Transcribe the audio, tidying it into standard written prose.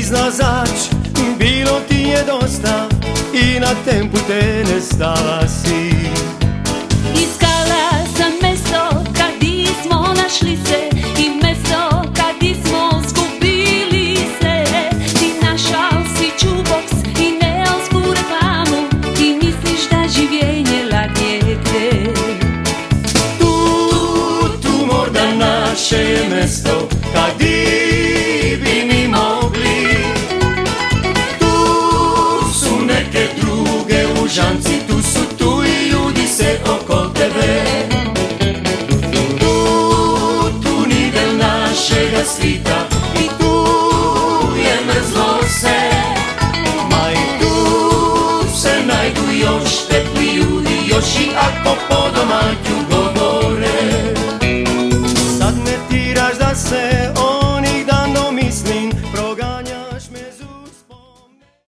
izlazač, bilo ti je dosta i na tempu te ne stala si. Iskala sam mesto kad smo našli se i mesto kad smo zgubili se. Ti našao si jukebox i neonsku reklamu i misliš da življenje ladjete. Tu možda naše je mesto kad bi mi mogli. Tu su neke druge lužanci, tu su tu i ljudi se oko tebe. Tu nivel našega svita